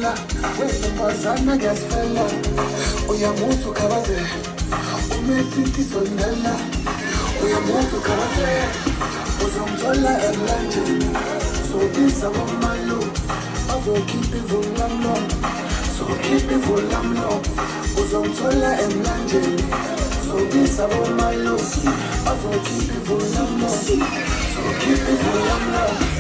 wena ngesifela uyamusa ukhabaze umesithi sonela uyamusa ukhabaze uzomthola emlanjeni sobisa bomalo azokhipha ivulamlo uzomthola emlanjeni sobisa bomalo azokhipha ivulamlo